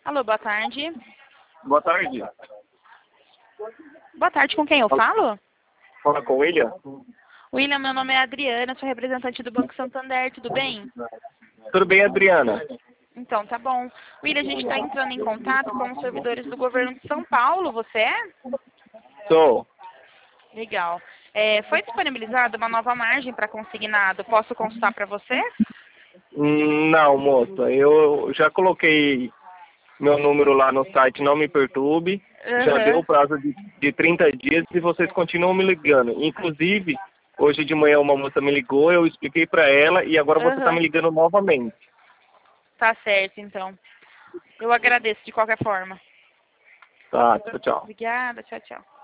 Alô, boa tarde. Boa tarde. Boa tarde, com quem eu falo? Fala com o William. William, meu nome é Adriana, sou representante do Banco Santander, tudo bem? Tudo bem, Adriana? Então, tá bom. William, a gente está entrando em contato com os servidores do governo de São Paulo, você é? Sou. Legal. Foi disponibilizada uma nova margem para consignado, posso consultar para você? Não, moça. Eu já coloquei meu número lá no site Não Me Perturbe. Já deu o Aham. prazo de 30 dias e vocês continuam me ligando. Inclusive, hoje de manhã uma moça me ligou, eu expliquei para ela e agora você está me Aham. ligando novamente. Tá certo, então. Eu agradeço de qualquer forma. Tá, tchau, tchau. Obrigada, tchau, tchau.